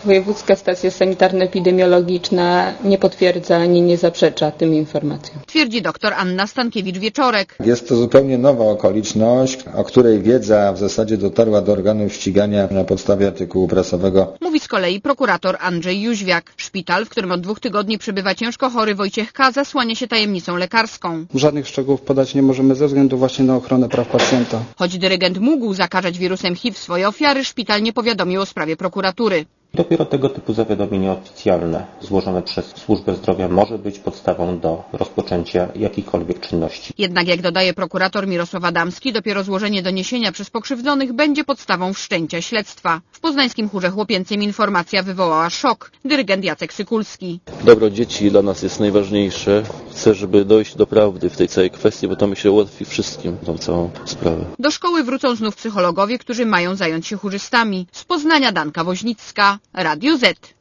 Wojewódzka Stacja Sanitarno-Epidemiologiczna nie potwierdza ani nie zaprzecza tym informacjom. Twierdzi dr Anna Stankiewicz-Wieczorek. Jest to zupełnie nowa okoliczność, o której wiedza w zasadzie dotarła do organów ścigania na podstawie artykułu prasowego. Mówi z kolei prokurator Andrzej Jóźwiak. Szpital, w którym od 2 tygodni przebywa ciężko chory Wojciech K., zasłania się tajemnicą lekarską. Żadnych szczegółów podać nie możemy ze względu właśnie na ochronę praw pacjenta. Choć dyrygent mógł zakażać wirusem HIV swoje ofiary, szpital nie powiadomił o sprawie prokuratury. Dopiero tego typu zawiadomienie oficjalne złożone przez Służbę Zdrowia może być podstawą do rozpoczęcia jakichkolwiek czynności. Jednak jak dodaje prokurator Mirosław Adamski, dopiero złożenie doniesienia przez pokrzywdzonych będzie podstawą wszczęcia śledztwa. W poznańskim chórze chłopięcym informacja wywołała szok. Dyrygent Jacek Sykulski. Dobro dzieci dla nas jest najważniejsze. Chcę, żeby dojść do prawdy w tej całej kwestii, bo to mi się ułatwi wszystkim tą całą sprawę. Do szkoły wrócą znów psychologowie, którzy mają zająć się chórzystami. Z Poznania Danka Woźnicka, Radio Z.